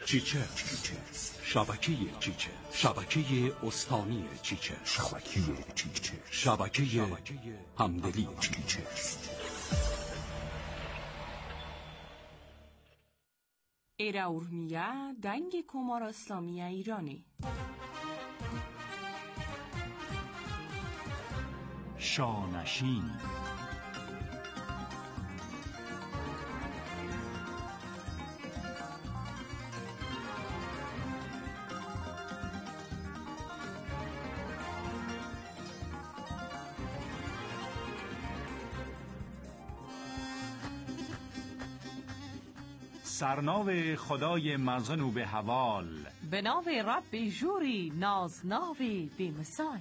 چیچرز، شبکه چیچرز، شبکه استانی چیچرز، شبکه همدلی چیچرز. ایراورنیا دنگ کمار اسلامی ایرانی. شانشین. سرناو خدای مزن به حوال، به ناو رب جوری نازناو بی مثال.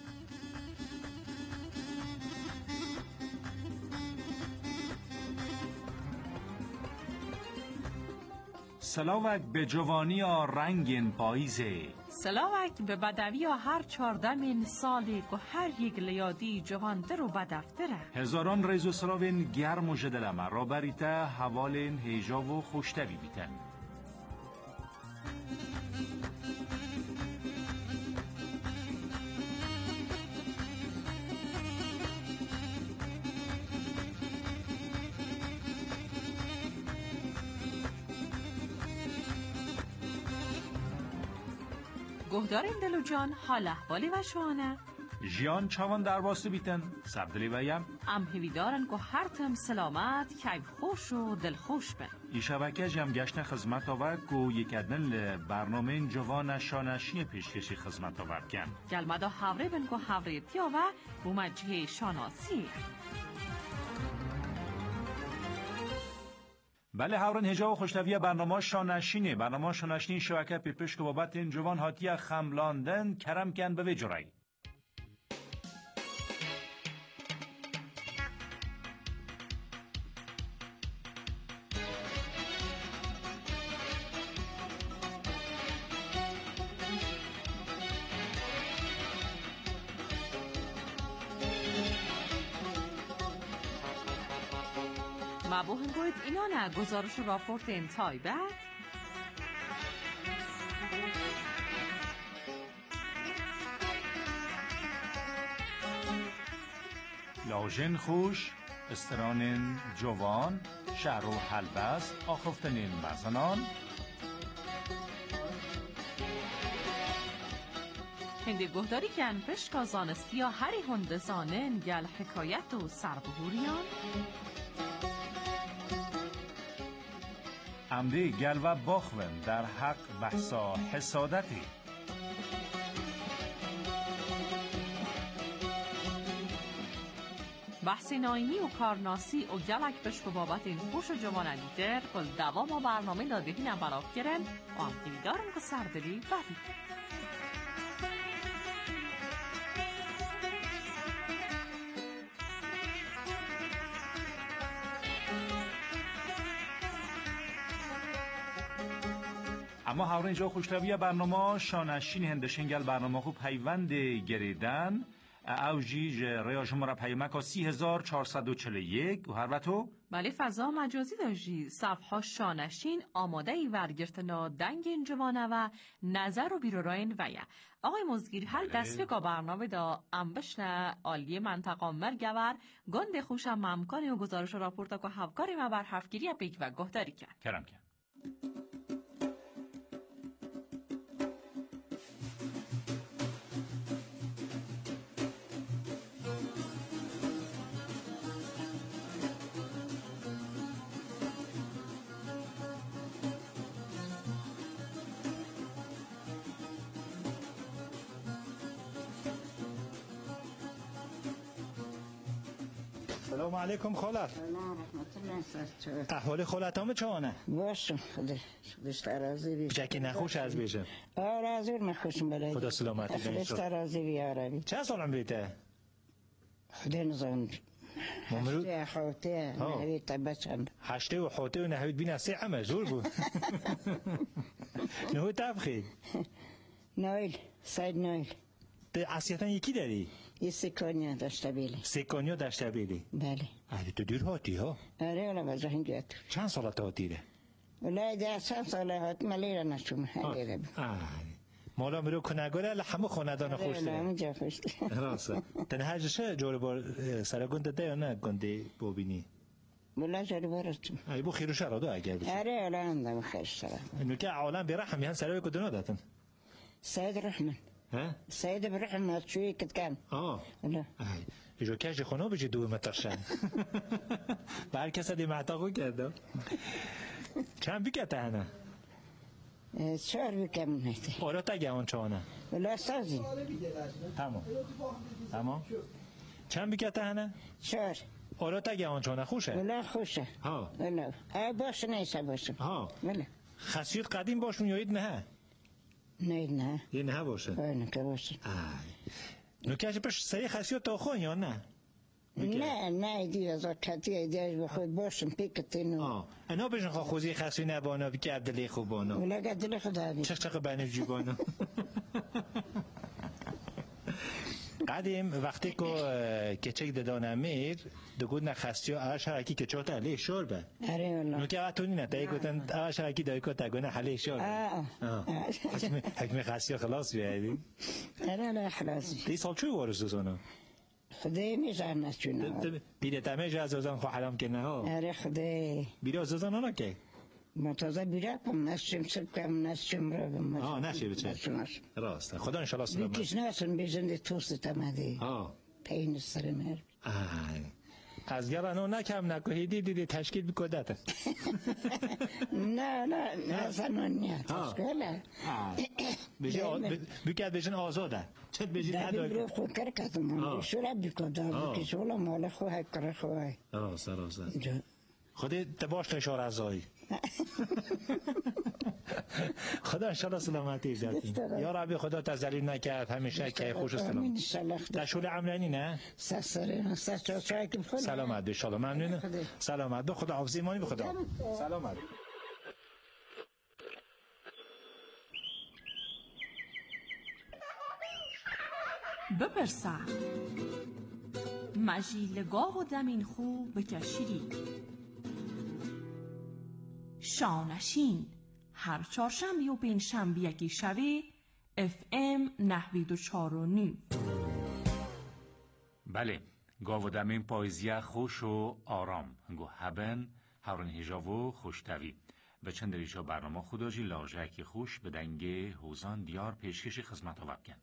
سلاوک به جوانی و رنگین پاییزه، سلاوک به بدوی و هر 14 سالی که هر یک لیادی جوانتر و بدفتره. هزاران ریز و سلاوین گرم و جدلمه را بریته حوالین هیجا و خوشتوی بیتن. گهدارین دل و جان حال احوالی و شانه جیان چوان در باستو بیتن سبدلی ویم ام هویدارن که هر تم سلامت کیف خوش و دل خوش بن. ای شبکه جمع گشتن خدمت آور که یکدن برنامه جوان شانشین پیشکشی خدمت آور کن گلمدا حوره بن که حوره تیا و بومجه شاناسی. بله هورن هجا و خوشتویه برنامه شانشینه. برنامه شانشین شبکه پیپش که بابت این جوان هاتیه خملاندن کرم کن به وجرای. ما بوهن گوید اینا نه گزارش و راپورت این تایبت لاژن خوش استرانن جوان شهر و حلبست آخفتنین مزنان هنده گهداری کن پشکا زانستی یا هری هنده زانن گل حکایت و سربهوریان عمده گل و باخون در حق بحثا حسادتی. بحث ناینی و کارناسی و گلک پشک و بابت این خوش و جوان دیگر کل دوام و برنامه دادهی نبراف گرن و هم دیدارم که سردلی بدید. اما هاورن اینجا خوشتویه برنامه شانشین هندشنگل برنامه خوب پیوند گریدن اوجی ریا شماره پیمک 3441 و هر وقتو بله فضا مجازی داشتی صفحه شانشین آماده ای ورگرتنا دنگ این جوانه و نظر و بیروراین ویا آقای مزگیر هر دسته که برنامه دا انبشن عالی منطقه مرگور گند خوشم ممکنه و گزارش و راپورتا که هفکاری ما بر هفگیری پیک و گهداری کن کرم کن. سلام علیکم خالت. سلام رحمت الله. احوال خالتام چونه؟ باشم خودش راضی بی. جکی نخوش از بیشم. راضی نخوشم برای. خدا سلامتی خودش راضی بیاره. چند سالم بیته؟ خدا نزان. ممرود. هشته خوته نهویت بچند. هشته و خوته و نهویت بین از سه زور بود. نهویت تبخی. نایل سید نایل. اصلیتا یکی داری؟ یه سکانیا داشته بیلی. سکانیا داشته بیلی؟ بله. تو دیر هاتی ها؟ آره ولی از راه اینجا. چند سالت هاتیره؟ ولا ده اساس ولا مليره نشوم هلیره مالا مرو کنگوره لحمو خاندان خوش نه داره منجا خوش راسته تنها جشه جور بار سرگنده ده یا نه گنده ببینی ولا جاری برستم ای بو خیرو شرادو اگر بشه اره ولا عندهم خير سلام انو که عالم برحم یهن سرای کدنا داتن سيد رحمن ها سيد برحمن شوي كنت كان لا ای جو کش خونو بجی دو مترشن بر کس دی معتاقو کرده چند بیکته هنه شعر بكم هيك آرا تگه آن چانه ولا استاذي تمام چند بیکته هنه شعر آرا تگه آن چانه خوشه ولا خوشه ها ولا باش نيسا باش ها ولا خسیت قدیم باشون یا اید نه نه یه نه باشه نه که باشه نوکش پش سری خسیت تا خون یا نه نه دی از کتی دیاش به خود باشم پیکتینو انا بجن خوزی خسی نبانا بی که عبدلی خوبانا ولا قدلی خدا بی چق بنف جیبانا قدیم وقتی که کچک دادان امیر دگود نخستی و اول شرکی که چهت علیه شور به اره والله نوکه وقتونی نه تایی کتن اول شرکی دایی که تگونه حلیه شور به حکم خستی خلاص بیادی اره لا خلاص دی سال چوی وارو سوزانا خدای میزن نچونه بیده تمه جا از اوزان خو حرام که نه ها اره خدای بیده از اوزان آنا که ما تازه بیره کم نشیم سب کم نشیم رو بم نشه بچه راست خدا انشالله سلامت بیکیش نسون بیزنده توست تمده پین سر مر از گرانو نکم نکوهیدی دیدی تشکیل بکدت نه اصلا نه تشکیل بکرد بجن آزاده چت بجید هدای بلو خو کرکتم شورا بکده بکش ولا مال خو هکر خواه راست خودی تباش نشار ازایی خدا انشالله سلامتی بیاد یا ربی خدا تذلیل نکرد همیشه که خوش سلام در شول عمرانی نه سلامت به شاءالله ممنون سلامت به خدا حافظ ایمانی به خدا سلامت بپرسه مجیلگاه و دمین خو بکشیری شانشین هر چهارشنبه و پنجشنبه یکی شبه FM 94.9 بله گاو دمین پایزیه خوش و آرام گو هبن هورن هجاو خوشتوی و چند ریشا برنامه خوداجی لاجهکی خوش به دنگ حوزان دیار پیشکش خدمت ها وبکن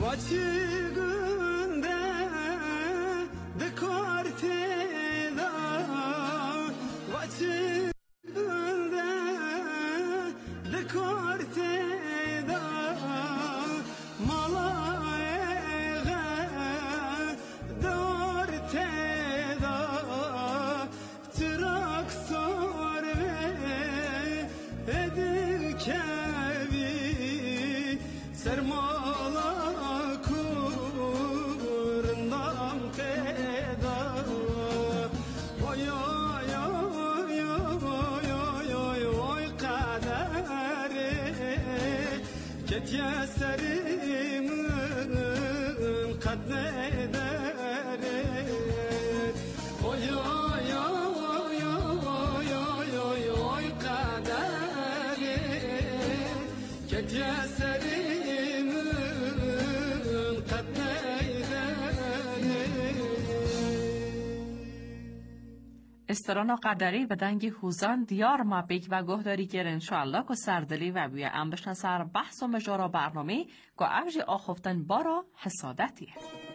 استرانا قدری و دنگ هوزان دیار ما بیک و گهداری گر انشاءالله که سردلی و بیه ام بشن سر بحث و مجارا برنامه که اوج آخفتن بارا حسادتیه.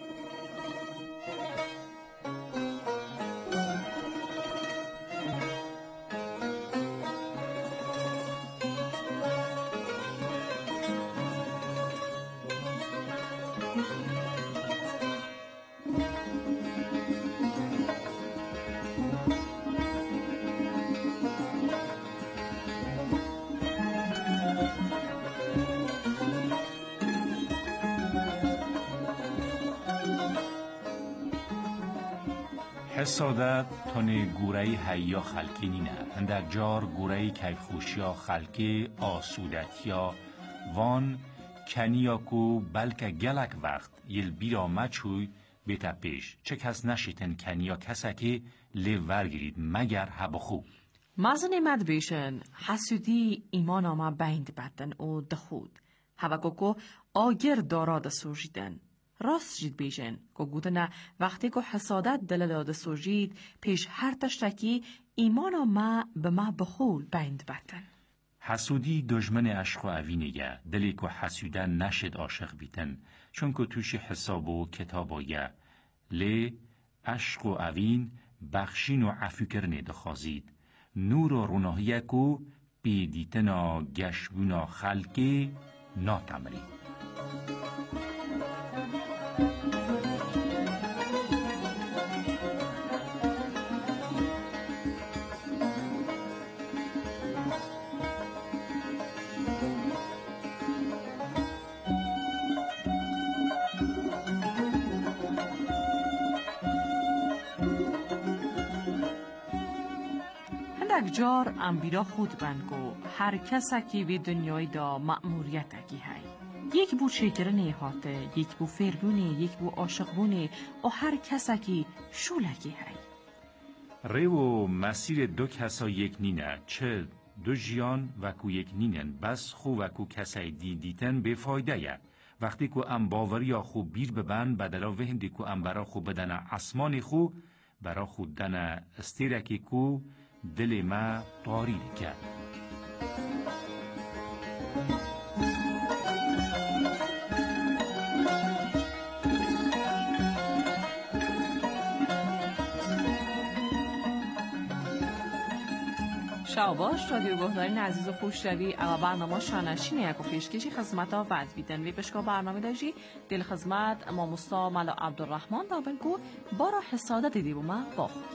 حسادت تونه گورهی حیا خلکی نینه اندر جار گورهی کیفخوشیا خلکی آسودتیا وان کنیا کو بلکه گلک وقت یل بیرا مچوی بیتا پیش چه کس نشیتن کنیا کسا که لیور گیرید مگر هبخو مازن مد بیشن حسودی ایمان آما بیند بدن او دخود هوا که آگر داراد سوژیدن راست جید بیشن که گودنه وقتی که حسادت دلالاد سوژید پیش هر تشتکی ایمان آما به ما بخول بیند بدن حسودی دشمن عشق و اوینه دلی که حسودن نشد عاشق بیتن چون که توش حساب و کتابایه لی عشق و اوین بخشین و عفو کرنه دخوازید نور و روناهیه که بیدیتنا گشبونا خلقی ناتمری جار انبیرا خود بنگو هر کسا که به دنیای دا مأموریت اگی های یک بو چیکرنه هاته یک بو فرگونه یک بو عاشقونه و هر کسا که شولگی های ریو مسیر دو کسا یک نینه چه دو جیان وکو یک نینن بس خو وکو کسای دیدیتن به فایده یه وقتی که ام باوری یا خو بیر ببن بدلا وهندی که ام برا خو بدن اسمان خو برا خود دن استیرکی کو دل ما طاری کرد شاوباش رادیو گهدارین عزیز و خوشروی اما برنامه شانشینه یک و پیشکشی خدمت ها وعد بیدن وی بشکا برنامه داشتی دل خدمت اما مستا ملا عبدالرحمن دابل گو بارا حسادت دیدی بو ما با خود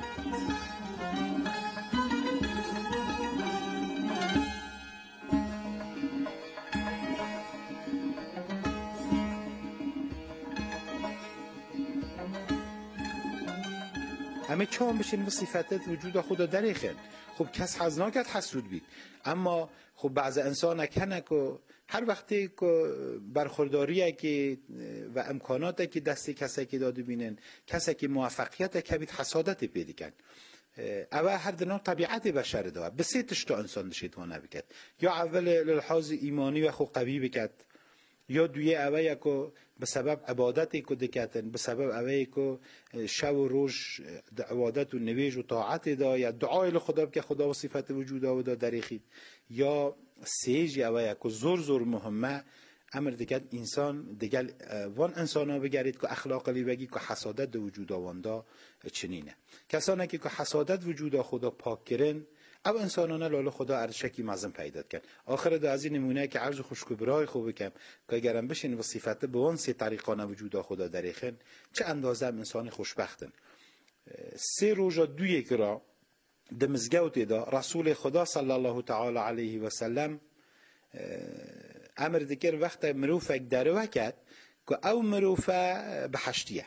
همه چون بشین و صفتت وجود خدا دریخن خب کس حزناکت حسود بید اما خب بعض انسان کنه که هر وقتی که برخورداریه که و امکاناتی که دستی کسی که داده بینن کسی که موفقیت که بید حسادت پیدا کن اوه هر دنو طبیعت بشر داره بسیتش تا انسان دشیتوانه بکد یا اول للحاظ ایمانی و خو قوی بکد یا دوی اوه که به سبب عبادتی که دکتن به سبب اوه که شب و روش عبادت و نویج و طاعت دا یا دعای خدا که خدا و صفت وجود دا دریخید یا سیج اوه که زور مهمه امر دیگر انسان دیگر وان انسانا بگرید که اخلاق لی بگی که حسادت در وجود آواندا چنینه. کسانی که حسادت وجود خدا پاک کرن او انسانانه لاله خدا ارشکی معظم پیدا کن. آخر دو از این نمونه که عرض خوشکو برای خوب کم که اگرم بشین و صفت به وان سی طریقانه وجود خدا دریخن چه اندازه انسان خوشبختن. 3 روزا 2 یک را دمزگوت دا رسول خدا صلی الله تعالی علیه و سلم امر دیگر وقت مروفک در وکت که او مروفه بحشتیه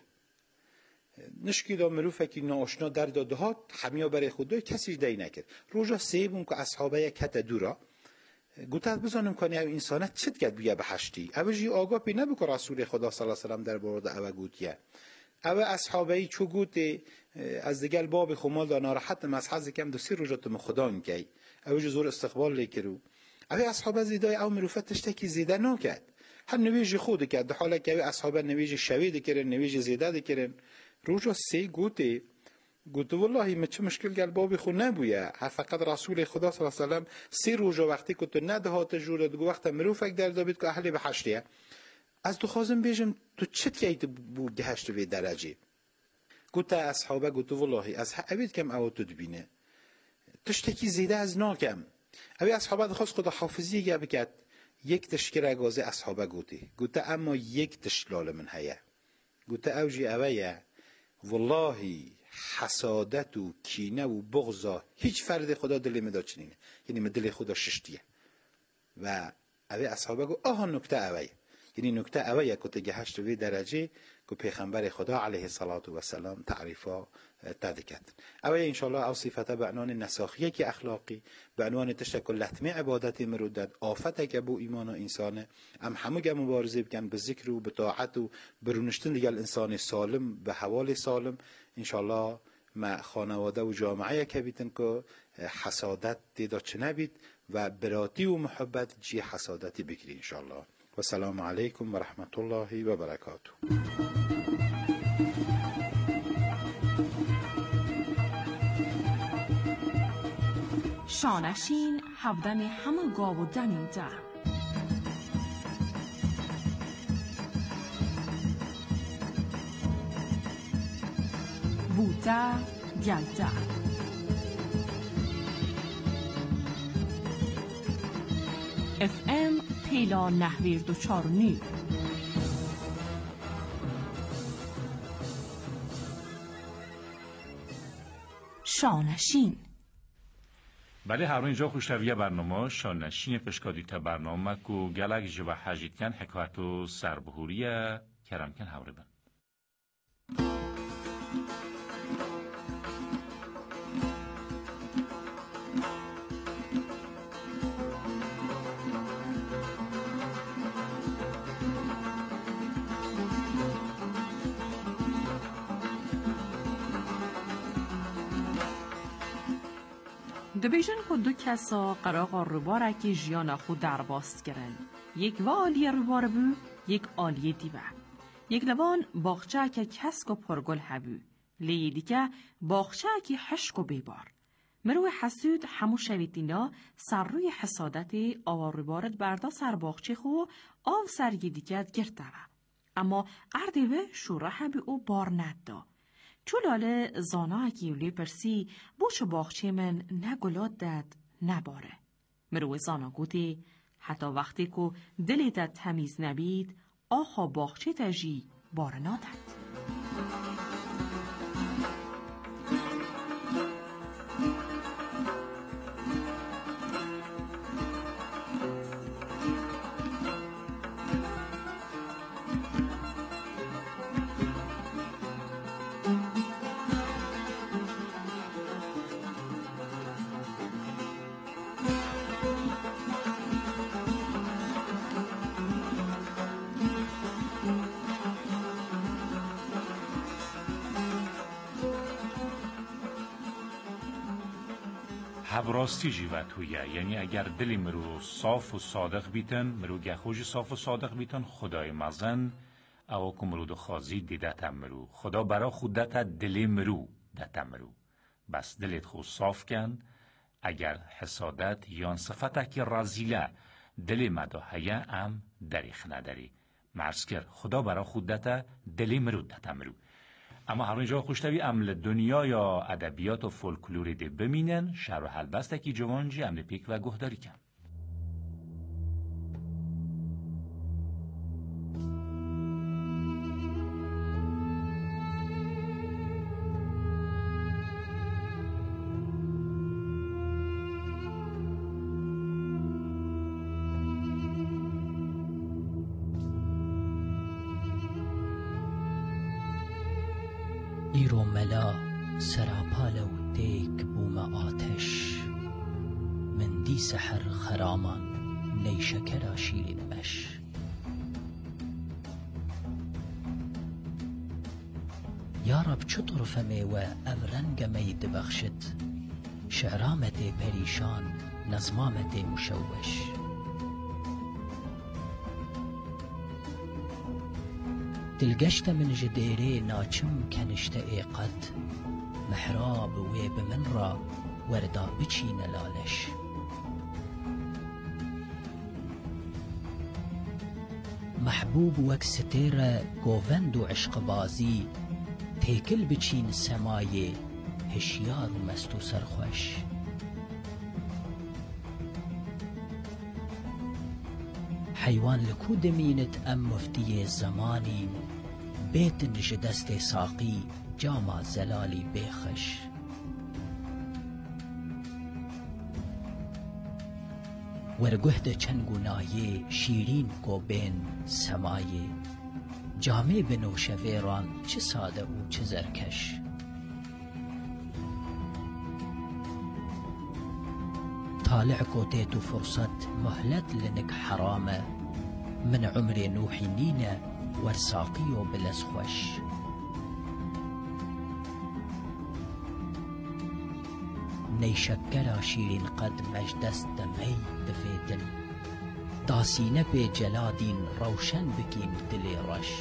نشکی دا مروفکی ناشنا در دادهات همیا برای خود کسی دی نکرد. روزا 3 بون که اصحابه کت دورا گوتت بزنم کنی او انسانت چت کرد بیا بحشتی اوجی آگاه پی نبکن رسول خدا صلی الله علیه و سلم در بارد او گوتیه او اصحابه چو گوتی از دیگر باب خمال دا ناراحت مزحز کم 2-3 روزا تم خدا نکی اوجی زور استقبال لیکرو او اصحابه زیدای او مروفت تشتکی زیده نکرد هر نویجی خود کرد در حالا که او اصحابه نویجی شوید کرن نویجی زیده کرن. روزا 3 گوتی والله ما چه مشکل گل بابی خود نبویه فقط رسول خدا صلی الله علیه و سلم 3 روزا وقتی که تو ندهات جوره دو وقت مروفک در دابید که اهل بحشتیه از تو خازم بیجم تو چت کیت بود گهشت به درجه گوته اصحابه گوته والله از اوید کم او تو دبینه تشتکی زیده از ناکم اوی اصحابه خواست خدا حافظی گه بکد 1 تشکر اگازه اصحابه گوته اما 1 تشلال من هیه گوته اوجی اویه والله حسادت و کینه و بغضا هیچ فرد خدا دل مدا چنینه یعنی دل خدا ششتیه و اوی اصحابه گو آها نکته اویه یعنی نکته اویه که تگهشت وی درجه که پیغمبر خدا علیه الصلاة و السلام تعریفا تذکرد اویه انشاءالله او صفته به عنوان نساخیه که اخلاقی به عنوان تشکل لطمه عبادتی مرودد آفته که بو ایمان و انسانه ام همه گه مبارزه بکن به ذکر و به طاعت و برونشتن دیگه انسان سالم به حوال سالم انشاءالله ما خانواده و جامعه که بیتن که حسادت دیدا چه نبید و براتی و محبت جی حسادتی بکری انشاءالله. و سلام علیکم و رحمت الله و برکاته. شانشین هفدم همه گاو و دنیده بوده گلده FM پیلا نهویر 249 شانشین. بله هر اینجا خوشتویه برنامه شانشین پشکادی تا برنامه کو گلک جوا حجید کن حکایت و سربهوریه کرم کن حوری بن. دبیجن که 2 کسا قراغ روباره که جیانا خود در باست کرن. یک والی روباره بو، یک آلی دیوه. یک لبان باخچه که کسک و پرگل هبو. لیدی که باخچه که حشک و بیبار. مروی حسود همو شویدینا سر روی حسادت آوار روبارد بردا سر باخچه خو آو سر یدیکت گرده و. اما اردیوه شوره هبو او بار ندda. چولاله زانا اکیولی پرسی بوش باخچه من نه گلاد داد نه باره. مروی زانا گوتی حتی وقتی که دلت تمیز نبید آخا باخچه تجی باره نادد. هبراستی جیوت هویه یعنی اگر دلی مرو صاف و صادق بیتن مرو گخوش صاف و صادق بیتن خدای مزن او که مرو دو خازی دیدتم مرو خدا برا خودت دلی مرو دتم مرو بس دلت خود صاف کن اگر حسادت یا صفته که رازیله دلی مداهیه ام دریخ نداری. مرسکر خدا برا خودتا دلی مرودتا مرو. اما هر اینجا خوشتوی امل دنیا یا ادبیات و فولکلوری ده بمینن شهر و حلبسته کی جوانجی امل پیک و گهداری کن. ایرو ملا سراپال و دیک بوم آتش من دی سحر خرامان نیشکر شیرین بش یا رب چو طرف میوه اورنگ مید بخشد شعرامت پریشان نظمامت مشوش دلگشت من جدیره ناچم کنشت ایقد محراب ویب من را وردا بچین لالش محبوب وک ستیر گووند و عشق بازی تیکل بچین سمایه هشیار و مستو سرخوش حیوان لکو دمینت ام مفتی زمانی بیت نج دست ساقی جاما زلالی بیخش ورگهد چنگو نایه شیرین کو بین سمایه جامه بنوش ویران چه ساده و چه زرکش طالع کو دیتو فرصت مهلت لنک حرامه من عمر نوحی نینه ورساقی و بلز خوش نیشکر شیرین قد مجدست دمی دفیتن داسینه به جلادین روشن بکیم دلی رش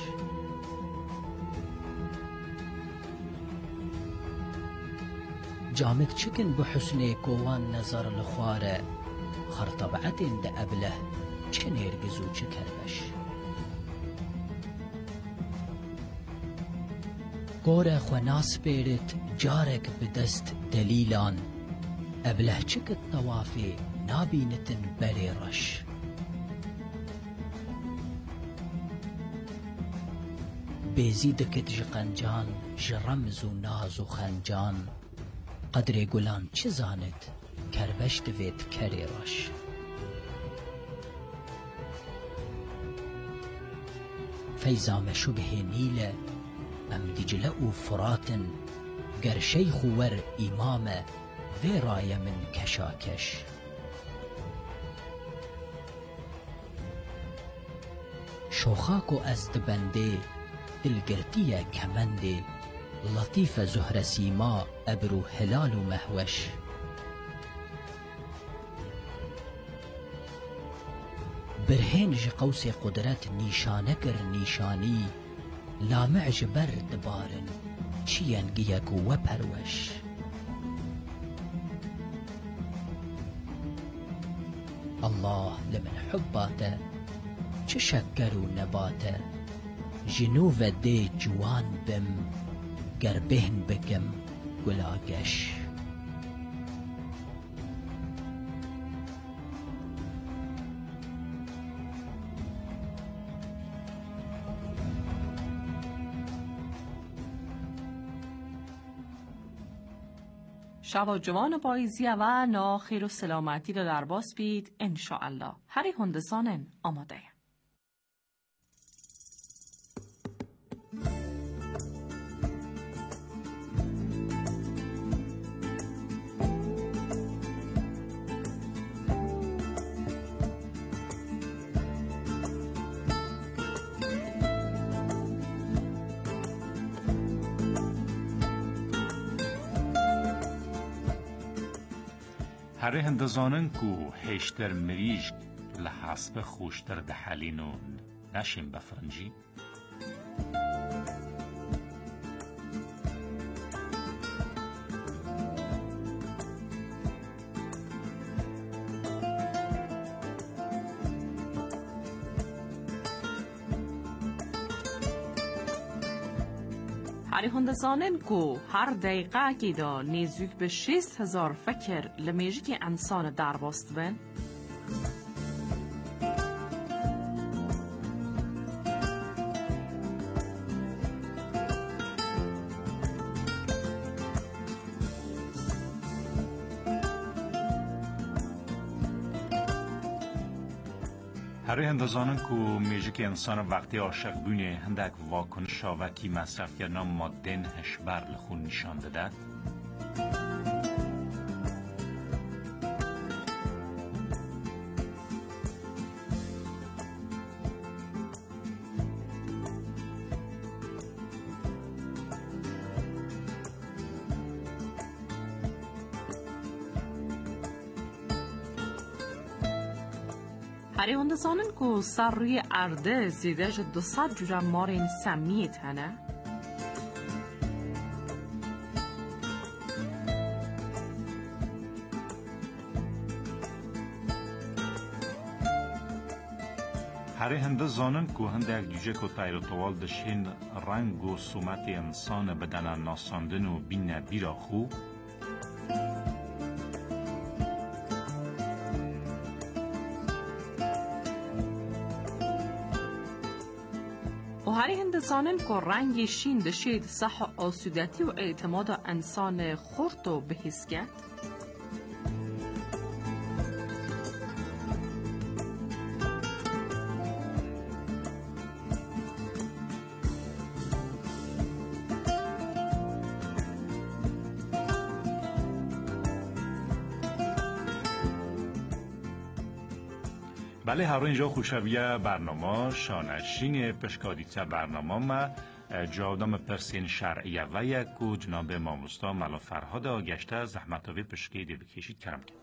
جامد چکن بحسن کوان نظر لخواره خرطبعت ده ابله چه نرگزو چه کربش گوره خوناس بیرت جارک بدست دلیلان ابله چکت طوافی نابینتن بری رش بیزی دکت جقنجان جرمز و ناز و خنجان قدر گلان چه زاند کربش دوید کری رش فیزام شبه نیله ام دجله و فراتن گر شیخ ور امامه وی رای من کشاکش شوخاکو از دبنده دلگرتیه کمنده لطیف زهر سیما ابرو هلال و مهوش برهنج قوس قدرت نیشانه گر نیشانی لامع جبر دبارن چینگیک و پروش الله لمن حباته چه شکر و نباته جنوب دی جوان بم گر بهن بکم گلاگش شب جوان پاییزی و نا خیر و سلامتی را در باس بید انشاءالله. هری هندسانن آماده. هره هندزانن کو هشتر مریج لحسب خوشتر دحلینون نشیم بفرنجی هری هندسانن کو هر دقیقه که دا نیزوک به 6000 فکر لمیجی که انسان در باست بین. هر اندازانن که میجه که انسان وقتی عاشق بونه هندک واکنش شاوکی مصرف کردن مادن هشبر لخون نشان داده. هری هندسانن که سر روی ارده زیدهش 200 جوره مارین سمیت هنه. هر هندسانن که هندک جوجه که تایروتوال دشین رنگ و سومت انسان بدن ناساندن و بین بیرا خو و هر هندسانن که رنگ شین دشید صح و آسودتی و اعتماد انسان خورد و بحث کرد. بله هر اینجا خوشبیه برنامه شانشین پشکادیت برنامه ما جاودام پرسین شرعیه و یک و جناب ماموستا ملا فرهاد آگشته زحمتاوی پشکی دی بکشید کرم کرد.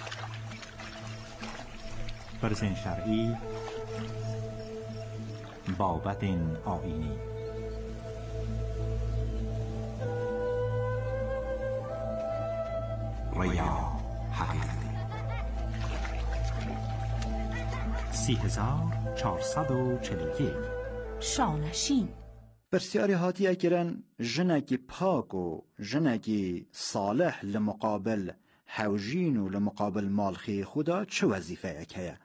پرسین شرعی بابت آینی ریا حقیقتی 3441 شانشین برسیاری هاتیه کرن جنکی پاک و جنکی صالح لمقابل حوجین و لمقابل مالخی خدا چه وظیفه اکیه؟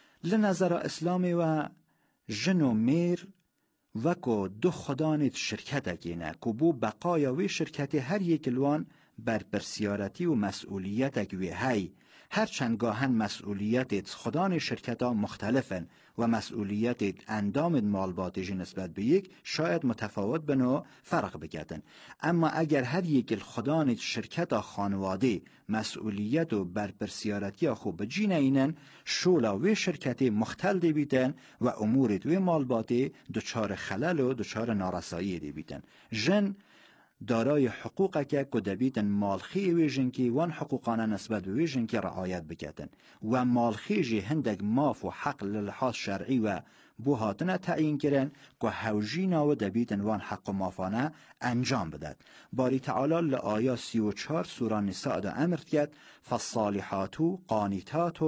لنظر اسلامی و جن و میر وکو دو خدانیت شرکت اکینه که بو بقایاوی شرکت هر یک الوان بر برسیارتی و مسئولیت اکوی هی هرچند گاهن مسئولیت خدان شرکت ها مختلفن و مسئولیت اندام مالباتیجی نسبت به یک شاید متفاوت بنو فرق بگردن. اما اگر هر یک خدان شرکت ها خانواده مسئولیت و برپرسیارتی خوب بجین اینن شولا و شرکت مختل دی بیتن و امور دوی مالباتی دچار خلل و دچار نارسایی دی بیتن. جن دارای حقوق که دبیتن مالخی ویژن که وان حقوقانه نسبت به ویژن که رعایت بکتن و مالخی جی هندگ ماف و حق للحاظ شرعی و بوهاتنه تعیین کرن که حوجینا و دبیتن وان حق و مافانه انجام بدد. باری تعالی لآیا 34 سوره نساء دا امر کرد فالصالحات قانتات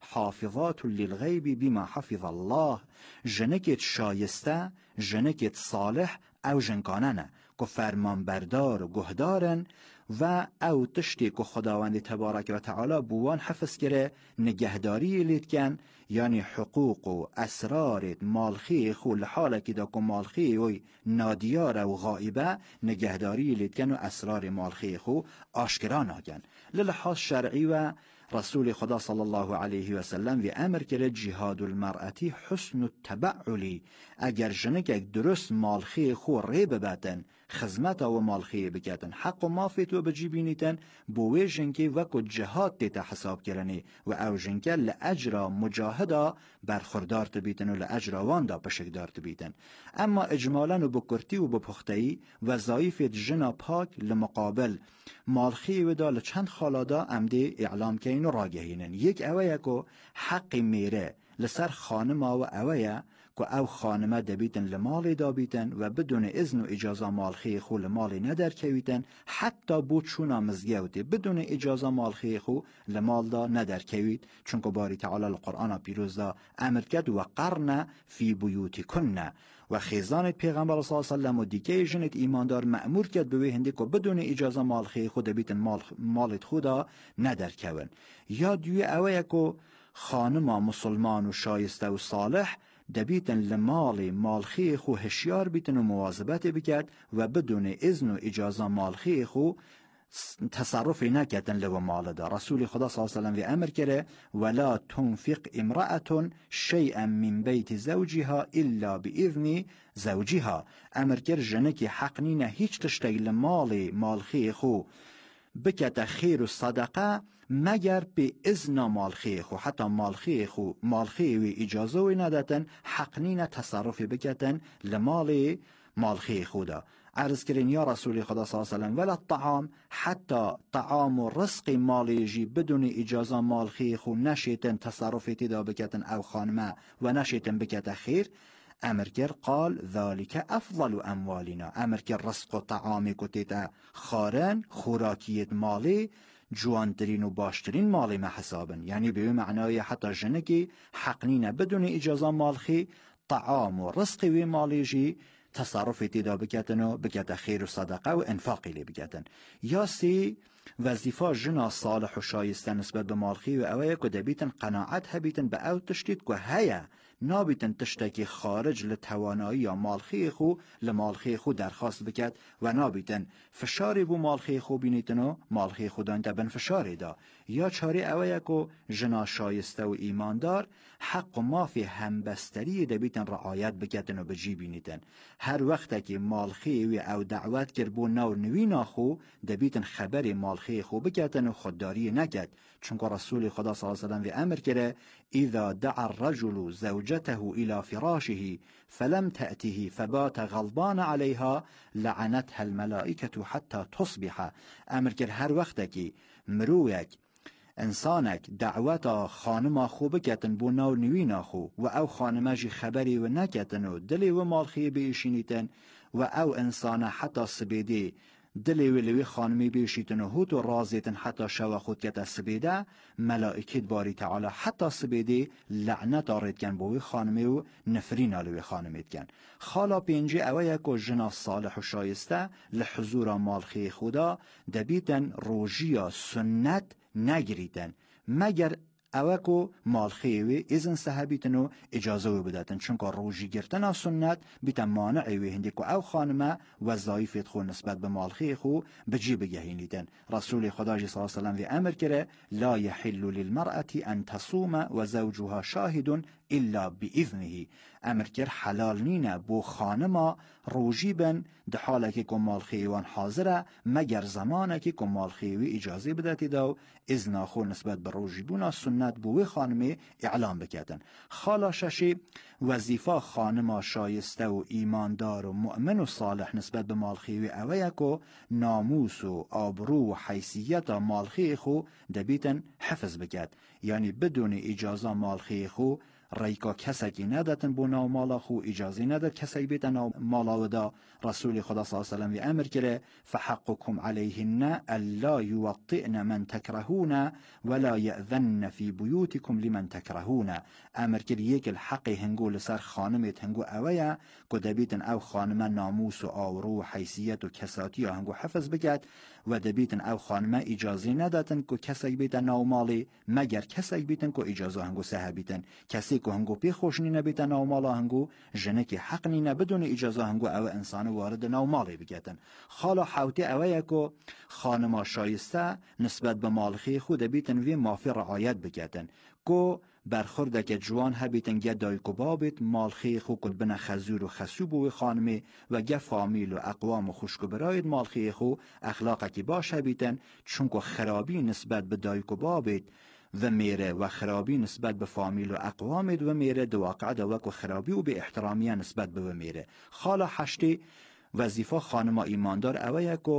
حافظات للغیب بما حفظ الله جنکت شایسته جنکت صالح او جنکانه که فرمان بردار و گهدارن و او تشتی که خداوند تبارک و تعالی بوان حفظ کره نگهداری لید کن یعنی حقوق و اسرار مالخی خو لحاله که دا که مالخی وی نادیار و غائبه نگهداری لید کن و اسرار مالخی خو آشکران آگن للحاظ شرعی و رسول خدا صلی الله علیه و سلم و امر کرد جهاد المرأتی حسن التبعلی اگر جنک درست مالخی خو ری ببتن خدمت و مالخی بکتن حق و مافیت و بجیبینیتن بوی جنکی وکو جهاد تیتا حساب کرنی و او جنک لأجرا مجاهدا برخوردار تبیتن و لأجرا واندا پشکدار تبیتن. اما اجمالا و بکرتی و بپختهی وظایف جنا پاک لمقابل مالخی و دا لچند خالادا امده اعلام کین و راگهینن. یک اوه که حق میره لسر خانما و اوه که او خانمه دبیتن لمال دابیتن و بدون اذن و اجازه مالخی خو لمال ندر کویتن، حتی بود چونا مزگوتی بدون اجازه مالخی خو لمال دا ندر کوید، چون که باری تعالی القرآن پیروز دا امر کرد و قرن فی بیوتی کنه و خیزان پیغمبر صلی الله علیه و سلم و دیگه جنت ایماندار مأمور کرد به هندی که بدون اجازه مالخی خود بیتن مالت خدا ندر کون. یا دیوی اوه که خانم مسلمان و شایسته و صالح دبیتن لمال مالخی خو هشیار بیتن و مواظبت بکرد و بدون اذن و اجازه مالخی خو تصرفی نکردن لو مال دا. رسول خدا صلی الله علیه و امر کرده ولا تنفق امرأة شیئا من بیت زوجها الا باذن زوجها. امر کرد جنکی حق نینه هیچ تشتی لمال مالخی خو بکت خیر و صدقه مگر به اذن مالخی خو، حتی مالخی و اجازه و نداتن حق نینه تصرفی بکتن لمال مالخی خدا. عرض کردن یا رسول خدا صلی الله علیه و سلم ولا الطعام، حتی طعام و رزق مالیجی بدون اجازه مالخی خو نشیتن تصرفی تدا بکتن او خانمه و نشیتن بکت خیر. امرکر قال ذالک افضل اموالنا. امرکر رزق و طعامی کتیتا خارن خوراکیت مالی جوانترین و باشترین مالی محسابن، یعنی به معنای حتی جنگی حق نینه بدون اجازه مالخی طعام و رزق و مالیجی تصرفی تدا بکتن و بکت خیر و صدقه و انفاقی لی بکتن. یا سی وظیفه جنا صالح و شایسته نسبت به مالخی و اوه که دبیتن قناعت هبیتن به او تشتید که هیا نابیتن تشتکی خارج لتوانایی یا مالخی خو لمالخی خو درخواست بکد و نابیتن فشاری بو مالخی خو بینیتن و مالخی خودان تبن فشاری دا. یا چاری اوه که جنا شایسته و ایماندار حق و مافی همبستری دبیتن رعایت بکتن و بجی بینیتن. هر وقت که مالخی و او دعوت کر بو نو نوینا خو دبیتن خبر مالخی خو بکتن و خودداری نکد، چون که رسول خدا صلی الله علیه و سلم امر کرده اذا دعا الرجل زوجته الى فراشه فلم تأته فبات غضبان عليها لعنتها الملائكة حتى تصبح. امر کرد هر وقت که مرویک انسانک دعوت خانم خو بکتن بو نو نوینا خو و او خانمه جی خبری و نکتن و دلی و مالخی بیشینیتن و او انسان حتی سبیدی دلی ولوی خانمی بیشیتن و هوت و رازیتن حتی شو خود کت سبیده ملائکت باری تعالی حتی سبیده لعنت آرید کن بوی خانمی و نفرین آلوی خانمیت کن. خالا پینجی اوه یکو جنا صالح و شایسته لحضور مالخی خدا دبیتن روژی سنت نگریتن مگر اوه که مالخی و ازن صحبیتن و اجازه و بداتن، چون که روژی گرتن سنت بیتن مانعی و هندی که او خانمه وظایفت خو نسبت به مالخی خو بجی بگهینیدن. رسول خدا صلی الله علیه و سلم امر کرده لا یحل للمرأة ان تصوم و زوجها شاهد الا باذنه. امر کرد حلال نینه بو خانما روژی بن ده حاله که مالخی وان حاضره مگر زمانه که مالخی و اجازه بداتی دو اذن خو نسبت به روژی بونا سنت بوی خانمی اعلام بکردن. خالا ششی وظیفه خانما شایسته و ایماندار و مؤمن و صالح نسبت به مالخی و اوه که ناموس و آبرو و حیثیت مالخی خو دبیتن حفظ بکرد، یعنی بدون اجازه مالخی خو ریکا کسکی نداتن بو ناو مالا خو اجازه نداد کسی بیتن ناو مالا ودا. رسول خدا صلی الله علیه و سلم امر کرده فحقكم علیهن الا یوطئن من تکرهون ولا یأذن فی بیوتکم لمن تکرهون. امر کرده یک الحق هنگو لسر خانمت هنگو اویا که دبیتن او خانمه ناموس و آورو و حیثیت و کساتی هنگو حفظ بکد و دبیتن او خانمه اجازه نداتن که کسی بیتن ناو مالی مگر کسی بیتن که اجازه هنگو سه بیتن. کسی که هنگو پی خوش نینه بیتن ناو مالا هنگو جنکی حق نینه بدون اجازه هنگو او انسان وارد ناو مالی بگتن. خالا حوتی اوه که خانما شایسته نسبت به مالخی خود بیتن وی مافی رعایت بگتن که برخورده که جوان هبیتن گه دایکو بابت مالخی خو کل بنا خزور و خسوب و خانمی و گه فامیل و اقوام و خوشکو براید مالخی خو اخلاقه که باش هبیتن، چون که خرابی نسبت به دایکو بابت و میره و خرابی نسبت به فامیل و اقوامت و میره دو واقع دوک و خرابی و به احترامیه نسبت به میره. خالا حشتی وظیفه خانما ایماندار اوه که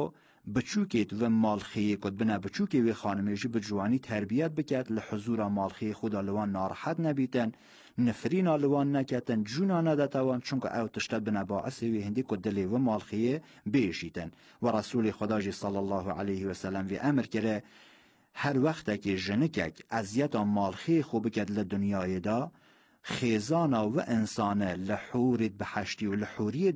بچوکیت و مالخی کد بنا بچوکی و خانمیشی به جوانی تربیت بکد لحضور مالخی خدا لوان ناراحت نبیتن نفرین لوان نکتن جونا ندتوان چونکه او تشتد بنا باعثی و هندی کد دلی و مالخی بیشیتن و رسول خدا جی صلی الله علیه و سلم و امر کرده هر وقت که جنکک ازیت مالخی خوب کد لدنیای دا خیزانا و انسان لحورت بحشتی و لحوریت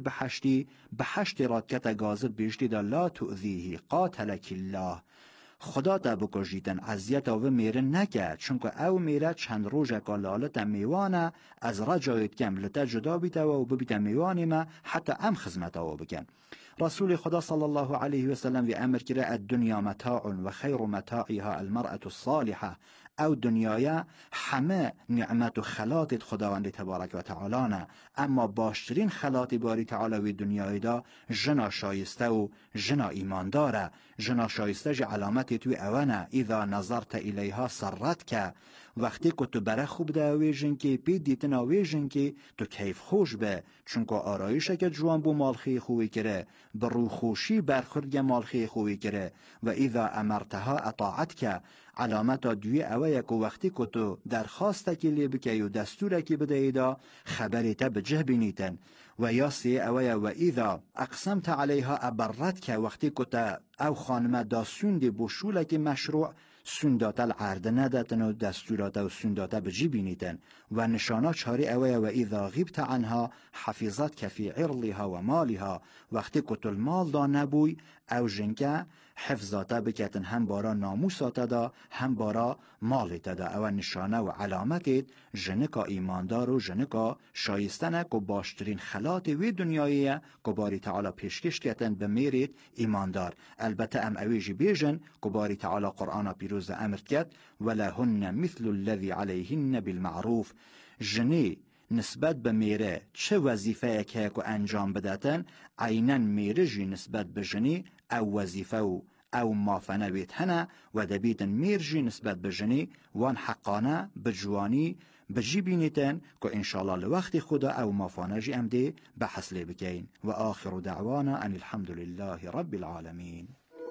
بحشتی راد کتا گازت بیشتی دا لا تؤذیه قاتلک الله خدا تا بکشیدن ازیتا و میره نکرد چونکه او میره چند روزه که لالتا میوانه از رجایت کم لتا جدا بیتا و ببیتا میوانی ما حتی ام خزمتا و بکن رسول خدا صلی الله علیه و سلم و امر کرده الدنیا متاع و خیر متاعها المرأة الصالحه او دنیای همه نعمت و خلاط خداوند تبارک و تعالی نه اما باشترین خلاط باری تعالی و دنیای دا جنا شایسته و جنا ایمانداره جنا شایسته جه علامتی توی اوانه اذا نظرت الیها سرت که وقتی که تو بره خوب ده ویژن که پید دیتنا ویژن که تو کیف خوش به چونکه آرایشه که جوان بو مالخی خوی کره برو خوشی برخورد مالخی خوی کره و اذا امرتها اطاعت که علامت دوی اوه که وقتی که تو درخواست که لی بکی و دستور که بده ایدا خبری تا بجه بینیتن و یا سی اوه و اذا اقسمت علیها ابرت که وقتی که تا او خانم دا سوندی بوشوله که مشروع سندات العرض نداتن و دستورات و سندات بجی بینیتن و نشانات چاری اوه و اذا غیبت عنها حفظت که فی عرضها و مالها وقتی که تو المال دا نبوی او جنکه حفظاتا بکتن هم بارا ناموساتا دا هم بارا مالتا دا او نشانه و علامتت جنکا ایماندار و جنکا شایستنه که باشترین خلاط وی دنیاییه که باری تعالی پیشکش کتن بمیرید ایماندار البته ام اویجی بیجن که باری تعالی قرآن پیروز امر کت ولهن مثل الذي علیهن بالمعروف جنی نسبت به میره چه وظیفه که انجام بداتن عیناً میره جی نسبت به جنی او وظیفه و او مافنه بیت هنه و دبیتن میر جی نسبت به جنی وان حقانه بجوانی بجی بینیتن که انشاءالله لوقت خدا او مافانه جی امده بحث لی بکین و آخر دعوانا ان الحمد لله رب العالمین.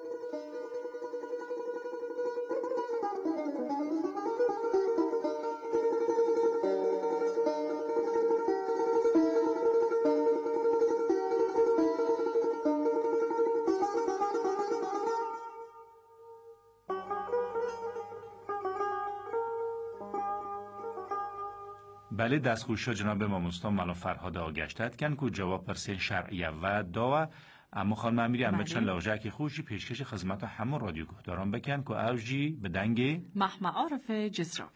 بله دستخوشا جناب ماموستا مالا فرهاد آگشتت کن که جواب پرسین شرعیه و داوه اما خانم امیری هم چند لوجه که خوشی پیشکش خدمت همه رادیو گهداران بکن که اوجی به دنگ محمد عارف جزراوی.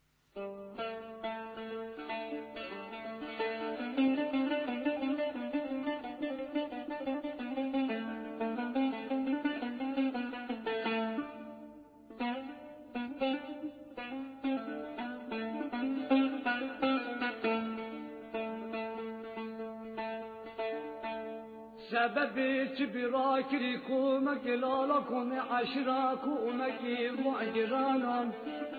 سببی چی براکری کمک لالا کنه عشرا کمکی معجرانان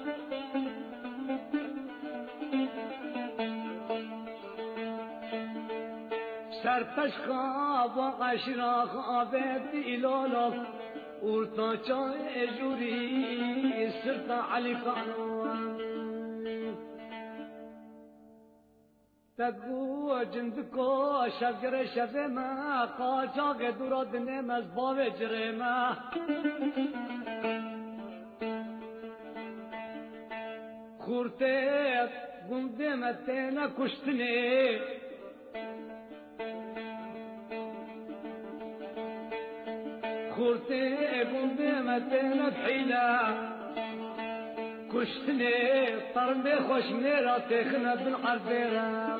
سرپش خواب و عشرا خوابت ایلالا ارتا چای جوری سرطا علی خانوان تگو جندکو شفگر شف ما قاچاق دورات نمز باو جرما خورته گنده متنا کشتنی خورته گنده متنا حیلا کشتنی طرم خوشنی را تخنا بن عربیرم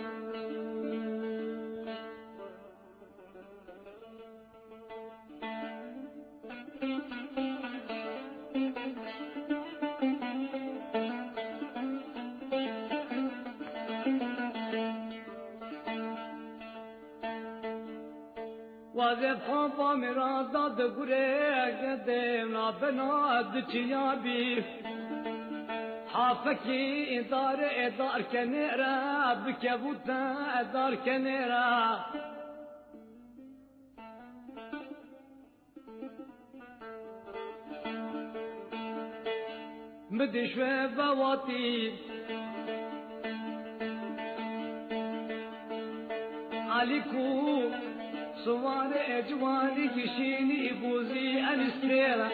وظیف خوابا میرا داد گره گدم نابنا دچیا بی حافكي دار كنيرة بكبوتا دار كنيرة مدشوه بواتی علیکو سوار اجوانی کشینی بوزی انستیرا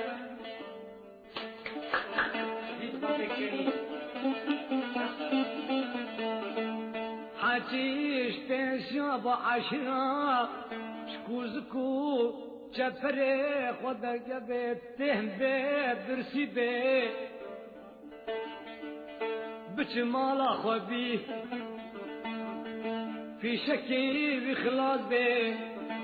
حجیش پیشا با عشرا شکوزکو چپره خدا گبه تهم به درسی به بچ مالا خوابی پیشکی بخلاص به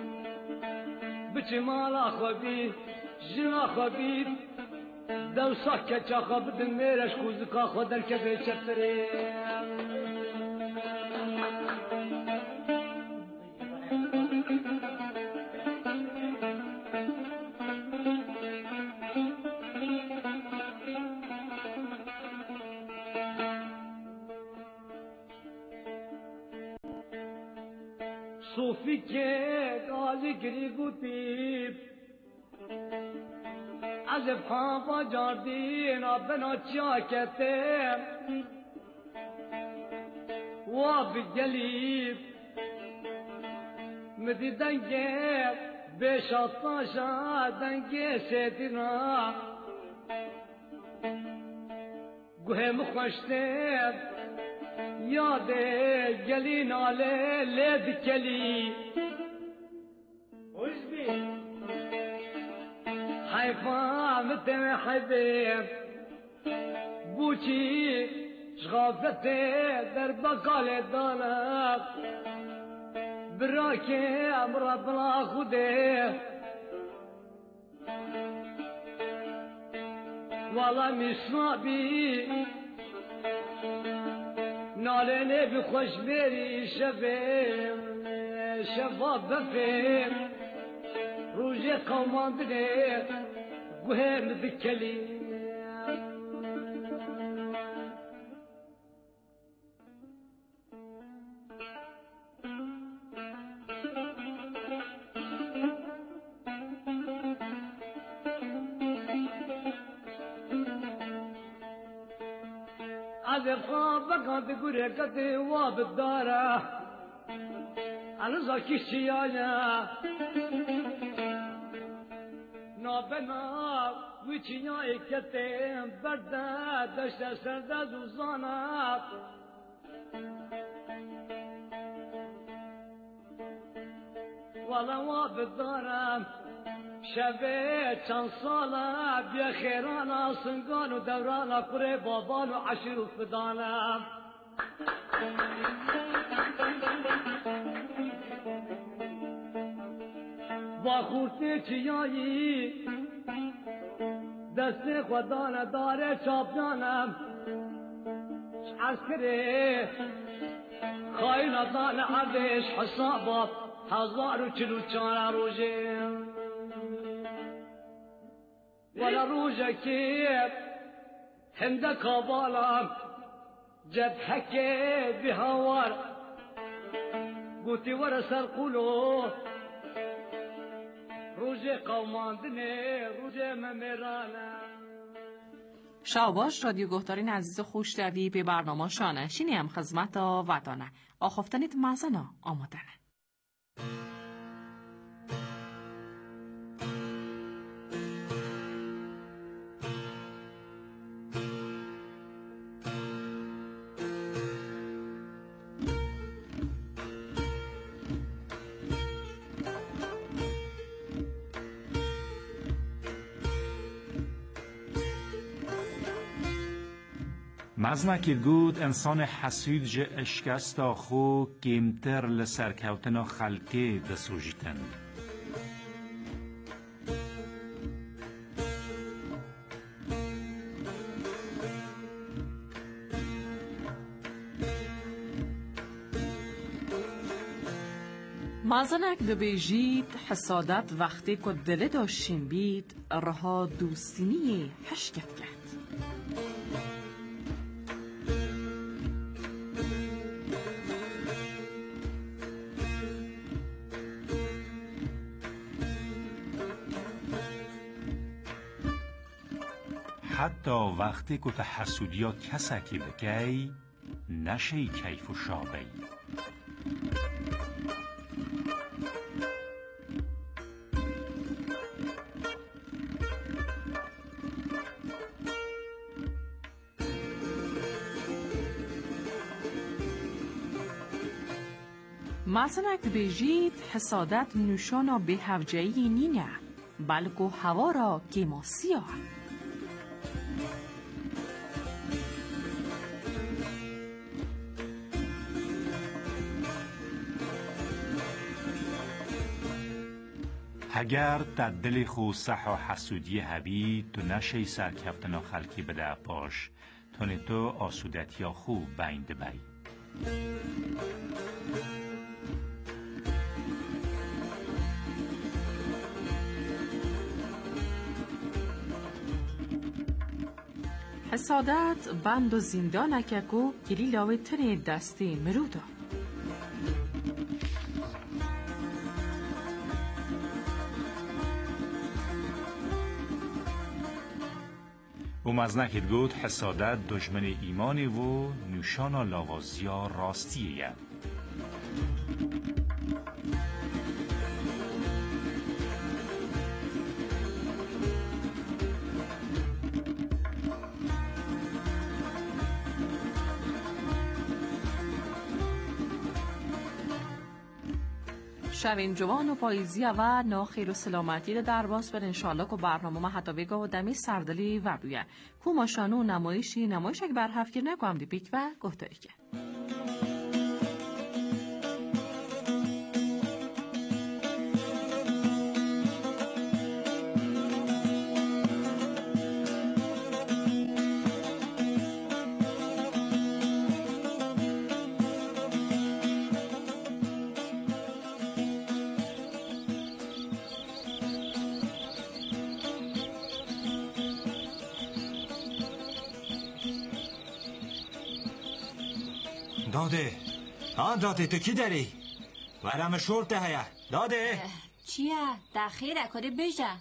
بچ مالا خوابی جنا خوابی دو ساکه چا خواب دمیرش کوزکا خودر که به چپره صوفی که گازی گری گوتیب از پا جاردین بنا چاکته و بگلیب مدی دنگه بشاطاشا دنگه سیدنا گوه مخوشته یاد گلی ناله لید کلی حیفا متن حبیب بوچی شغافت در بقال دانب براکه امر بلا خوده والا مصابی نالنه بخوش بری شفا بفهم روژه قومان بده گوهم بکلی از خواب گوره کتی واب داره الازا کشی آیا نابنا ویچینای کتیم برده دشت سرده دوزانه والا واب دارم شبه چند ساله بیا خیرانا سنگان و دورانا کره بابان و عشیر و فدانم با خورتی چیایی دست خودانه داره چاپیانم عسکره خاینتان عردش حسابا 1044 روزه ولا روزه که هنده کابالا جبهك بهوار قوتي ورسل قولو روزه قومان دنه روزه ممیرانا. شاباش رادیو گهدارین عزیز خوشتوی به برنامه شانشینی هم خدمت وطانه آخفتنید مزنا آمادنه. مزنکی گود انسان حسود جه اشکستا خو کمتر لسرکوتنا خلقه دسوجیتن. مزنک دبیجید حسادت وقتی که دل داشتیم بید رها دوستینی حشکت کرد. حتی وقتی که تا حسودیا کسکی بکی نشی کیف و شابی. مثلا که بجید حسادت نشانا به هفجهی نینه بلکه هوا را گیما سیاه. اگر در دل خو صح و حسودی هبی تو نشی سرکفتنا خلکی بده باش تونه تو آسودتی خوب بینده بی. حسادت بند و زندان که گلی لاوه تنه دستی مرودا. و مزنکت گود حسادت دشمن ایمانی و نوشانا لاوازیا راستیه. شوین جوان و پاییزی و ناخیر و سلامتی در باز بر انشالله که برنامه ما حتی بگاه و دمی سردلی و بویه کو ماشانو نمایش اگه برحف که نگوهم دی بیک و گفتاری که داده تو کی داری؟ ورم شورته هیا داده چیه؟ دخیره کده بجه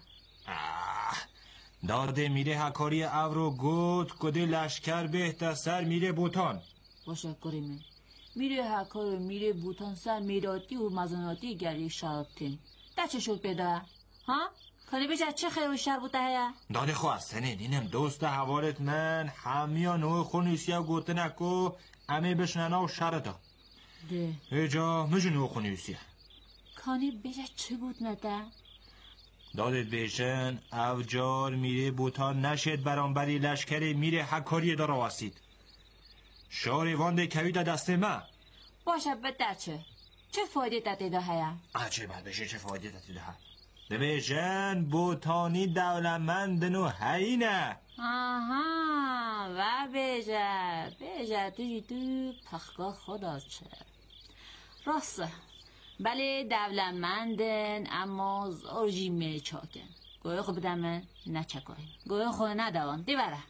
داده میره هکاری اورو گود کده لشکر بهت سر میره بوتان باشه کریمه میره هکار میره بوتان سر میراتی و مزاناتی گری شرابتین ده چه شد بده؟ ها؟ کده بجه چه خیلی شر بوده هیا؟ داده خواستنه دینم دوست حوالت من همیا نوع خونیسیا گوته نکو همه بشننا و شرطا ده ایجا مجنو خونیسیا کانی بجه چه بود نده؟ دادت بیشن افجار میره بوتان نشد برانبری لشکر میره حکاری داره واسید شاری وانده کویده دست من باشه بده چه فایده داده ده هیا؟ عجیبه بشه چه فایده داده ده بیشن بوتانی دولمندن و هینه آها و بیجه تو پخگاه خدا چه راسته بله دولمندن اما زارجی میچاکن گویا خود بدمه نچکاین گویا خود ندوان دی بره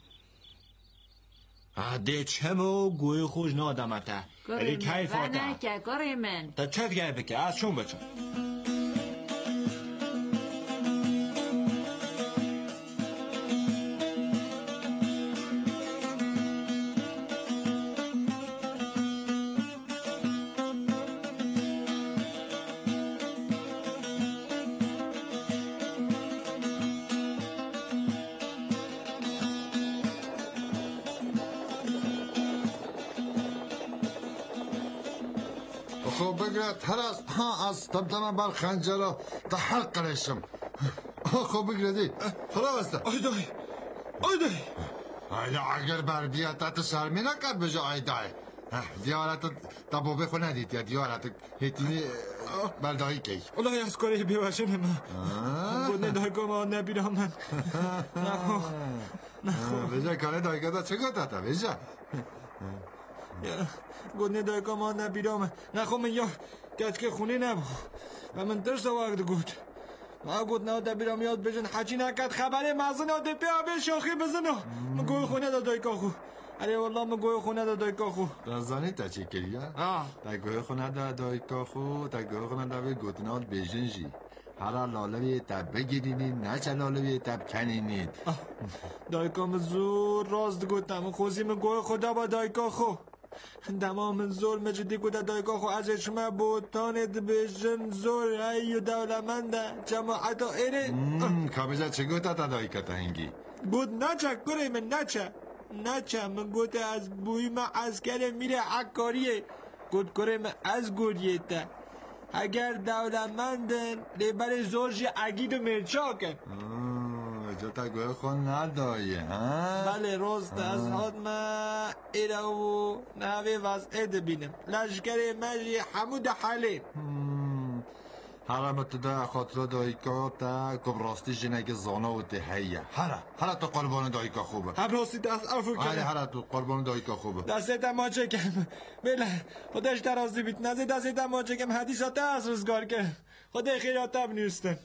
ده چمو گویا خوش نادمته ولی کیفاته نکه گوری من تا چه فکر بکه از چون بچه خب بگره ترس ها از تمتمه بر خنجر را تا حلق قرشم خب بگره دی خدا بسته آیدای آیدا اگر بر بیاد تا شرمی نکرد بجا آیدای دیارت دبابه خو ندید یا دیارت هیتینی بردایی که الله از کاری بیوشن من گونه دایگاه ما نبیرم من نخو بجا کاره دایگاه دا چه گفت تا بجا گونه دایگاه ما نبیرم نخو من یا گت که خونه نبو و من درس وقت گود ما گود نه دبیرم یاد بجن حجی نکد خبره مزن آده بیا به شاخی بزنو من گوی خونه دا دایگاه خو اره والله من گوی خونه دا دایگاه خو رازانی تا چی کریه؟ تا گوی خونه دا دایگاه خو تا گوی خونه دا به گوتنات بیجن جی هر لاله تب بگیرینید نه چه لاله تب کنینید. دایکام زور راست گفتم خوزیم گوه خدا با دایکا خو دمام زور مجدی گوده دایکا خو از اشمه بوتانت بشن زور ایو دولمنده جماعت ایره کابجا چه گوته تا دایکا تا هنگی؟ گوت نچه کره من نچه من گوته از بوی من از کره میره عکاریه گوت کره من از گوریه تا اگر دولمندن لیبر زورجی عگید و مرچاکن جا تا گوه خون ندایه بله راست از آدم ایره و نوی وضعه بینم لشکر مجی حمود حالی هرم تو ده خاطر دایکا تا کب راستی جنگ زانا و تهیه هره تو قربان دایکا خوبه هم راستی دست افو کنه هره تو قربان دایکا خوبه دسته ما چکم بله خودش درازی بیت نزه دسته ما چکم حدیثات از روزگار که خودش خیرات هم نیستن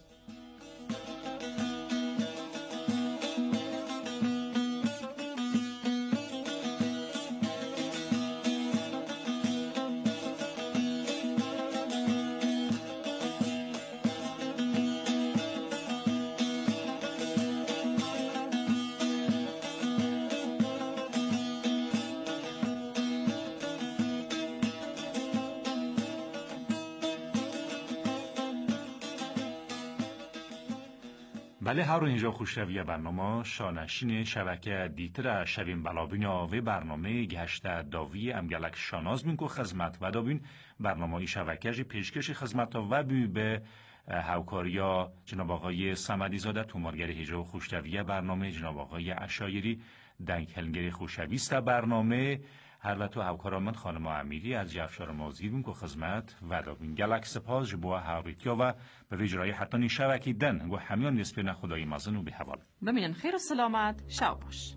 بله هر اینجا خوشروی برنامه شانشین شبکه دیتر شویم بلابینا و برنامه گشته داوی امگلک شاناز بین که خدمت و دابین برنامه شبکهش پیشکش خدمت و بی به هاوکاریا جناب آقای صمدی زاده تومارگر هیجا خوشروی برنامه جناب آقای عشایری دنگ هلنگری خوشویست برنامه هر و تو هاوکارامن خانم امیری از جفشار مازیر بین که خدمت و دابین گلک سپاس جبوه هاوریتیا و به ویجرای حتی شبکی دن و همیان نسبه خدای مازن و به حوال بمینن خیر و سلامت شب باش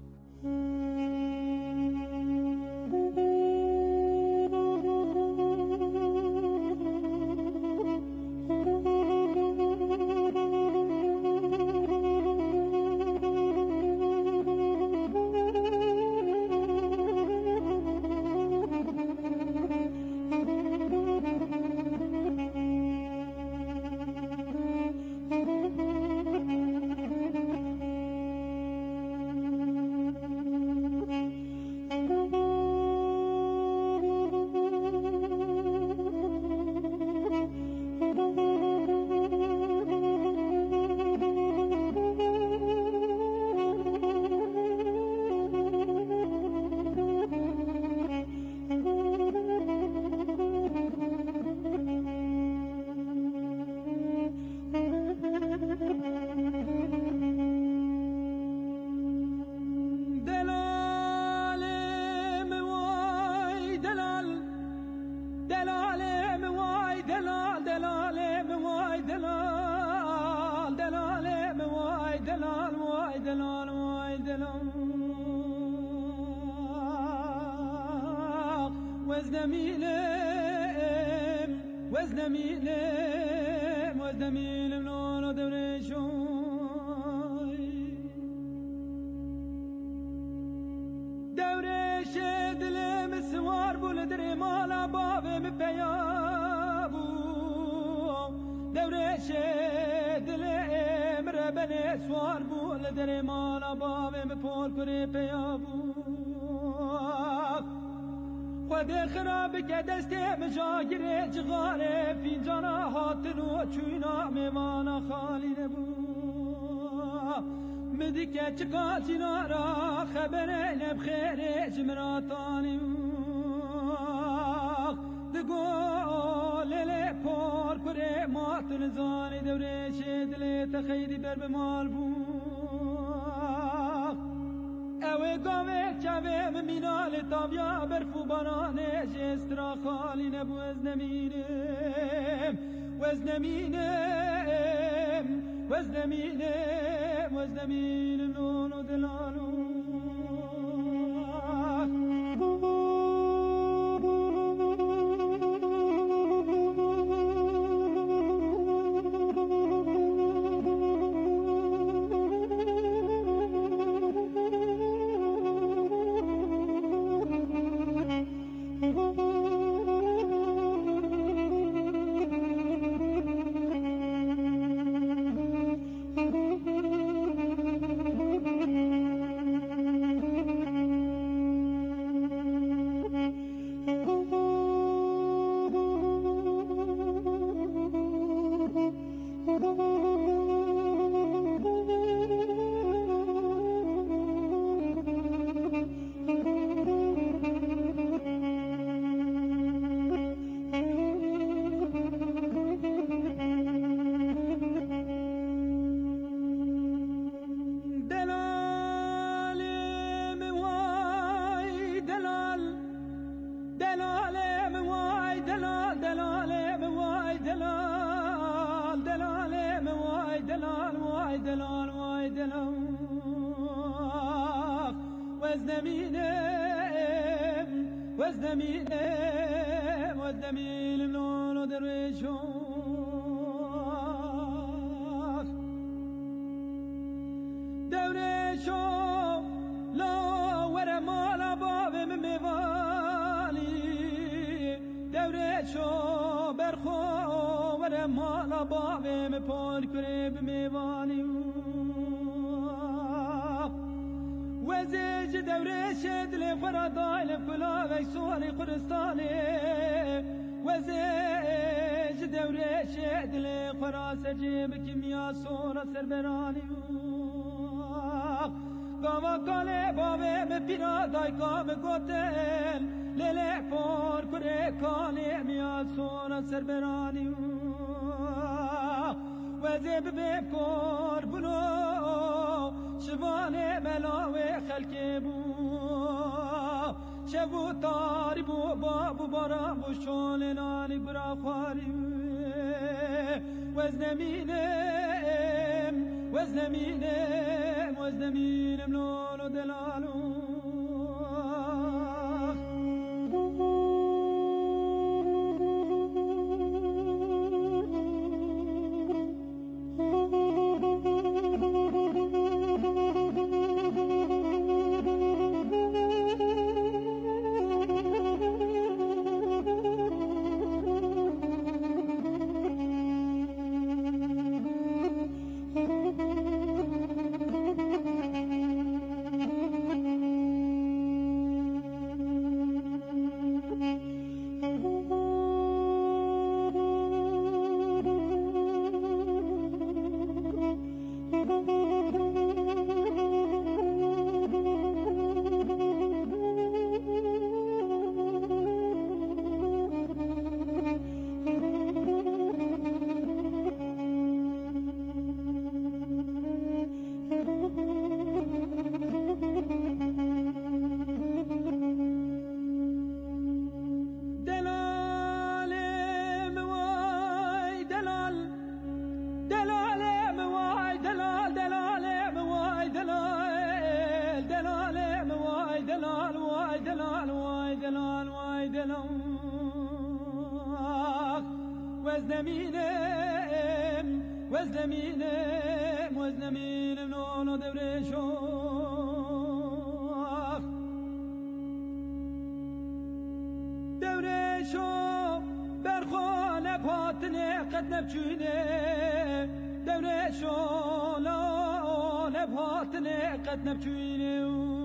خود خراب که دسته مجاگره جغاره فینجانا هاتن و چوینا میوانا خالی نبو مدی که چکاتینا را خبره نبخیره جمراتانی دگو لیلی پار کره ماتن زانی دوره شدلی تخیری بر بمال بو اوه گاوه چوه ممینال تاویا برفو بارانه جسترا خالی نبو از نمینم وز نمینم وز نمینم وز نمینم نونو دلالو وزنمینم نونو درویشو درویشو لا ور مالا بابم میوانی درویشو برخو ور مالا بابم پال کنه بمیوانی وزيج دوريش دل فرادايل بكلا ويسوري قرستاني وزيج دوريش دل خراس جيب كيميا صورة سربراني قاما قالي بابي مبينا داي قام قوتل ليلي فور كوري قالي ميا صورة سربراني وزيب بكور بلو شوانه ملاوي خلقي بو شبو تاري بو بابو برام بو شولناني برا خاري وزنمينم لولو دلالو وزنمينم نونو دوريشو دوريشو برخونه پاتنه قد نبچونه دوريشو لا لباتنه قد نبچونه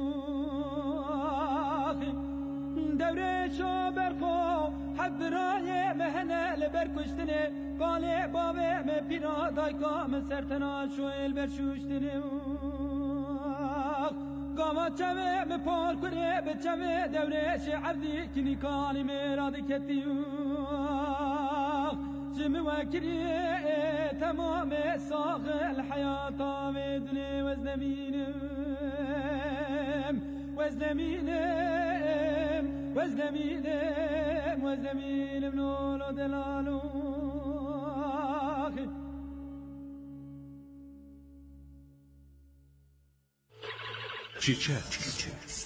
دوريشو برخو حد راي مهنه لبركشتنه قالي بابي مبينا دايكا من سرتنا شويل برشوشتني قاما چمه مپال کنه به چمه دورش عبدی کنی کالی میراد کتی جم وکری تمام ساق الحياة مدني وزنمينم نولو دلالو چیچه